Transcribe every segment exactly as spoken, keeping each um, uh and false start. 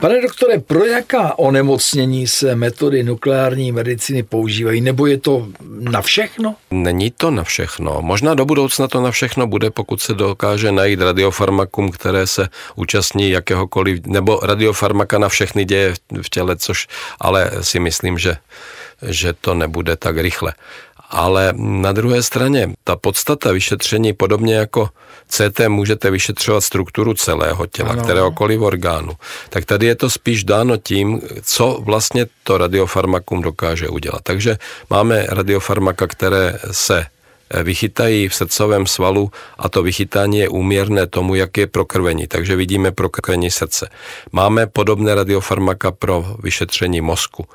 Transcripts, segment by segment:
Pane doktore, pro jaká onemocnění se metody nukleární medicíny používají? Nebo je to na všechno? Není to na všechno. Možná do budoucna to na všechno bude, pokud se dokáže najít radiofarmakum, které se účastní jakéhokoliv, nebo radiofarmaka na všechny děje v těle, což ale si myslím, že, že to nebude tak rychle. Ale na druhé straně ta podstata vyšetření, podobně jako C T můžete vyšetřovat strukturu celého těla, ano. kteréhokoliv orgánu, tak tady je to spíš dáno tím, co vlastně to radiofarmakum dokáže udělat. Takže máme radiofarmaka, které se vychytají v srdcovém svalu a to vychytání je úměrné tomu, jak je prokrvení. Takže vidíme prokrvení srdce. Máme podobné radiofarmaka pro vyšetření mozku.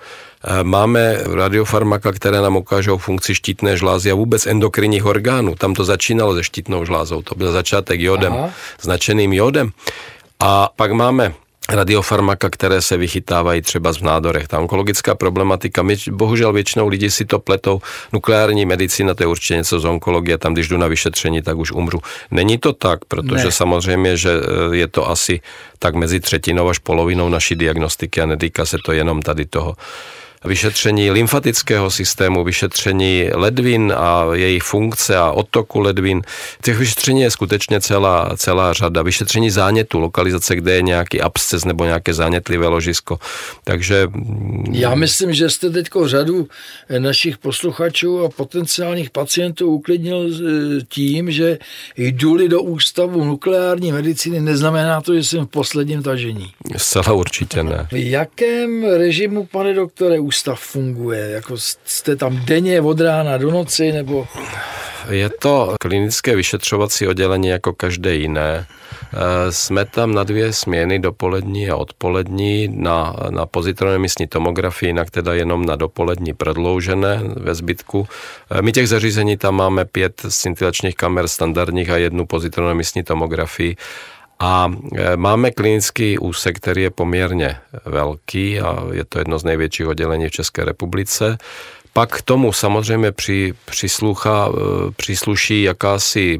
Máme radiofarmaka, které nám ukážou funkci štítné žlázy a vůbec endokrinních orgánů. Tam to začínalo se štítnou žlázou. To byl začátek jodem, Aha. značeným jodem. A pak máme radiofarmaka, které se vychytávají třeba v nádorech. Ta onkologická problematika, my bohužel většinou lidi si to pletou. Nukleární medicína, to je určitě něco z onkologie, tam když jdu na vyšetření, tak už umřu. Není to tak, protože ne. samozřejmě, že je to asi tak mezi třetinou až polovinou naší diagnostiky a netýká se to jenom tady toho. Vyšetření lymfatického systému, vyšetření ledvin a jejich funkce a odtoku ledvin. Těch vyšetření je skutečně celá, celá řada. Vyšetření zánětu, lokalizace, kde je nějaký absces nebo nějaké zánětlivé ložisko. Takže... Já myslím, že jste teďko řadu našich posluchačů a potenciálních pacientů uklidnil tím, že jdu-li do ústavu nukleární medicíny, neznamená to, že jsem v posledním tažení. Zcela určitě ne. V jakém režimu, pane doktore, ústav funguje? Jako jste tam denně od rána do noci, nebo... Je to klinické vyšetřovací oddělení jako každé jiné. Jsme tam na dvě směny, dopolední a odpolední, na, na pozitronemiční tomografii, jinak teda jenom na dopolední prodloužené ve zbytku. My těch zařízení tam máme pět scintilačních kamer standardních a jednu pozitronemiční tomografii. A máme klinický úsek, který je poměrně velký a je to jedno z největších oddělení v České republice. Pak k tomu samozřejmě při, přislucha, přísluší jakási,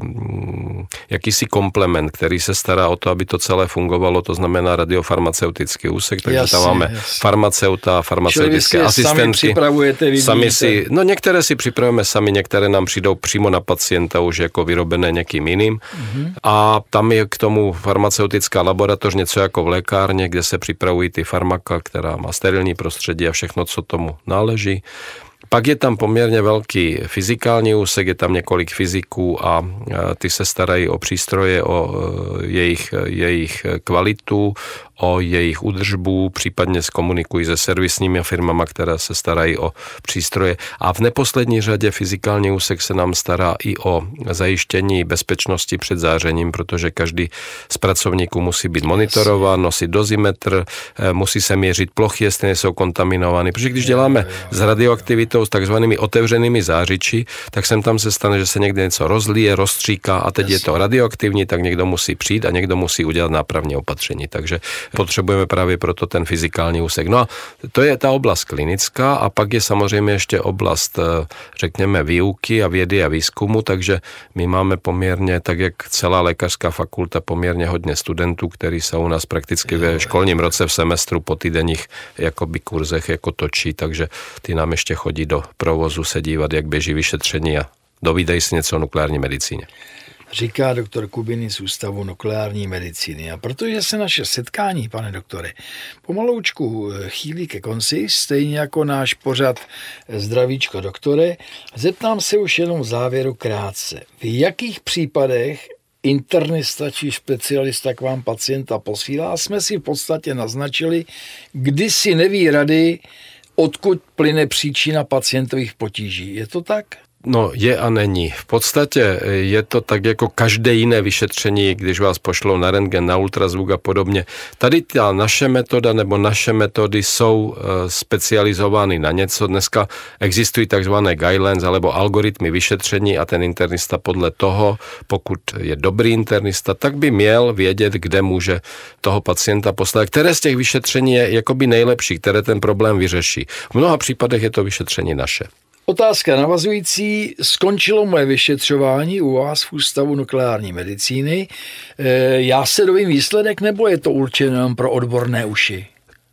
jakýsi komplement, který se stará o to, aby to celé fungovalo, to znamená radiofarmaceutický úsek, takže jasně, tam máme jasně. farmaceuta, farmaceutické asistentky. Sami připravujete, sami si, no některé si připravujeme sami, některé nám přijdou přímo na pacienta už jako vyrobené někým jiným. Mm-hmm. A tam je k tomu farmaceutická laboratoř, něco jako v lékárně, kde se připravují ty farmaka, která má sterilní prostředí a všechno, co tomu náleží. Pak je tam poměrně velký fyzikální úsek, je tam několik fyziků a ty se starají o přístroje, o jejich, jejich kvalitu, o jejich údržbu, případně zkomunikují se servisními firmami, které se starají o přístroje. A v neposlední řadě fyzikální úsek se nám stará i o zajištění bezpečnosti před zářením, protože každý z pracovníků musí být monitorován, nosit dozimetr, musí se měřit plochy, jestli nejsou kontaminovány. Protože když děláme s radioaktivitou, s takzvanými otevřenými zářiči, tak sem tam se stane, že se někde něco rozlije, rozstříká a teď je to radioaktivní, tak někdo musí přijít a někdo musí udělat nápravní opatření. Takže potřebujeme právě proto ten fyzikální úsek. No a to je ta oblast klinická a pak je samozřejmě ještě oblast, řekněme, výuky a vědy a výzkumu, takže my máme poměrně, tak jak celá lékařská fakulta, poměrně hodně studentů, kteří jsou u nás prakticky ve školním roce v semestru po týdenních jakoby kurzech jako točí, takže ty nám ještě chodí do provozu se dívat, jak běží vyšetření a dovídají si něco o nukleární medicíně. Říká doktor Kubiny z Ústavu nukleární medicíny. A protože se naše setkání, pane doktore, pomaloučku chýlí ke konci, stejně jako náš pořad Zdravíčko doktore, zeptám se už jenom v závěru krátce. V jakých případech internista či specialista k vám pacienta posílá? Jsme si v podstatě naznačili, kdy si neví rady, odkud plyne příčina pacientových potíží. Je to tak? No, je a není. V podstatě je to tak jako každé jiné vyšetření, když vás pošlou na rentgen, na ultrazvuk a podobně. Tady ta naše metoda nebo naše metody jsou specializovány na něco. Dneska existují takzvané guidelines alebo algoritmy vyšetření a ten internista podle toho, pokud je dobrý internista, tak by měl vědět, kde může toho pacienta poslat. Které z těch vyšetření je jakoby nejlepší, které ten problém vyřeší. V mnoha případech je to vyšetření naše. Otázka navazující. Skončilo moje vyšetřování u vás v Ústavu nukleární medicíny. Já se dovím výsledek, nebo je to určeno pro odborné uši?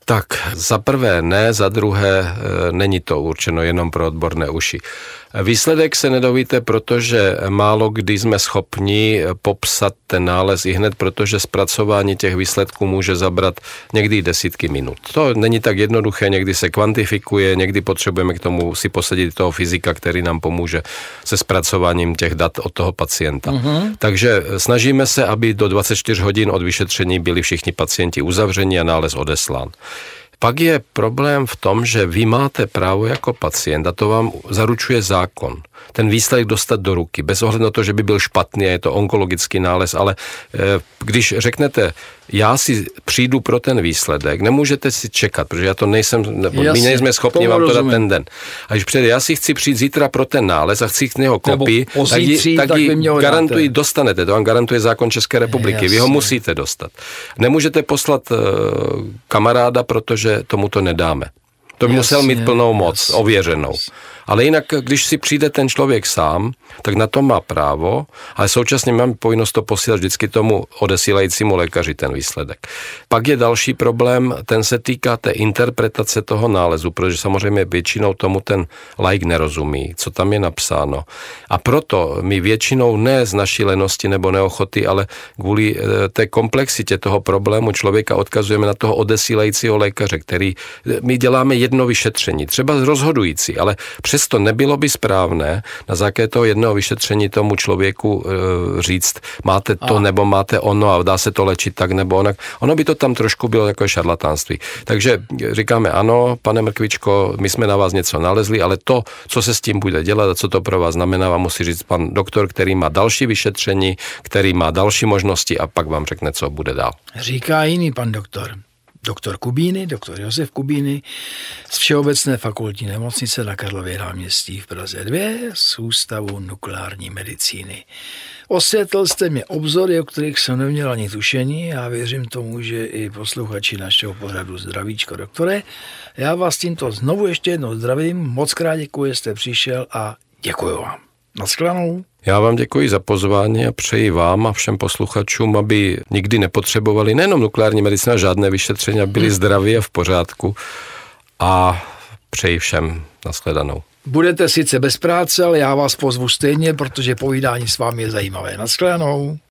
Tak za prvé ne, za druhé není to určeno jenom pro odborné uši. Výsledek se nedovíte, protože málo kdy jsme schopni popsat ten nález i hned, protože zpracování těch výsledků může zabrat někdy desítky minut. To není tak jednoduché, někdy se kvantifikuje, někdy potřebujeme k tomu si posadit toho fyzika, který nám pomůže se zpracováním těch dat od toho pacienta. Uh-huh. Takže snažíme se, aby do dvacet čtyři hodin od vyšetření byli všichni pacienti uzavřeni a nález odeslán. Pak je problém v tom, že vy máte právo jako pacient, a to vám zaručuje zákon, ten výsledek dostat do ruky, bez ohledu na to, že by byl špatný a je to onkologický nález, ale když řeknete, já si přijdu pro ten výsledek, nemůžete si čekat, protože já to nejsem, nebo my nejsme schopni vám to dát ten den. A když přijde, já si chci přijít zítra pro ten nález a chci k něho kopii, tak ji, tak tak ji garantuji, dostanete, to vám garantuje zákon České republiky, jasně. Vy ho musíte dostat. Nemůžete poslat uh, kamaráda, protože tomu to nedáme. To by jasně, musel mít plnou moc, jasně, ověřenou. Jasně. Ale jinak, když si přijde ten člověk sám, tak na to má právo, ale současně máme povinnost to posílat vždycky tomu odesílajícímu lékaři ten výsledek. Pak je další problém, ten se týká té interpretace toho nálezu, protože samozřejmě většinou tomu ten laik nerozumí, co tam je napsáno. A proto my většinou ne z naší lenosti nebo neochoty, ale kvůli té komplexitě toho problému člověka odkazujeme na toho odesílajícího lékaře, který my děláme jedno vyšetření, třeba rozhodující, ale přesto nebylo by správné na základě toho jednoho vyšetření tomu člověku e, říct, máte to a. nebo máte ono a dá se to léčit tak nebo onak. Ono by to tam trošku bylo jako šarlatánství. Takže říkáme ano, pane Mrkvičko, my jsme na vás něco nalezli, ale to, co se s tím bude dělat a co to pro vás znamená, vám musí říct pan doktor, který má další vyšetření, který má další možnosti a pak vám řekne, co bude dál. Říká jiný pan doktor. Doktor Kubíny, doktor Josef Kubíny z Všeobecné fakultní nemocnice na Karlově náměstí v Praze dva z Ústavu nukleární medicíny. Osvětlil jste mě obzory, o kterých jsem neměl ani tušení. Já věřím tomu, že i posluchači našeho pořadu Zdravíčko, doktore. Já vás tímto znovu ještě jednou zdravím. Moc krát děkuji, že jste přišel a děkuji vám. Naschledanou. Já vám děkuji za pozvání a přeji vám a všem posluchačům, aby nikdy nepotřebovali nejenom nukleární medicína, žádné vyšetření, aby byli zdraví a v pořádku. A přeji všem naschledanou. Budete sice bez práce, ale já vás pozvu stejně, protože povídání s vámi je zajímavé. Naschledanou.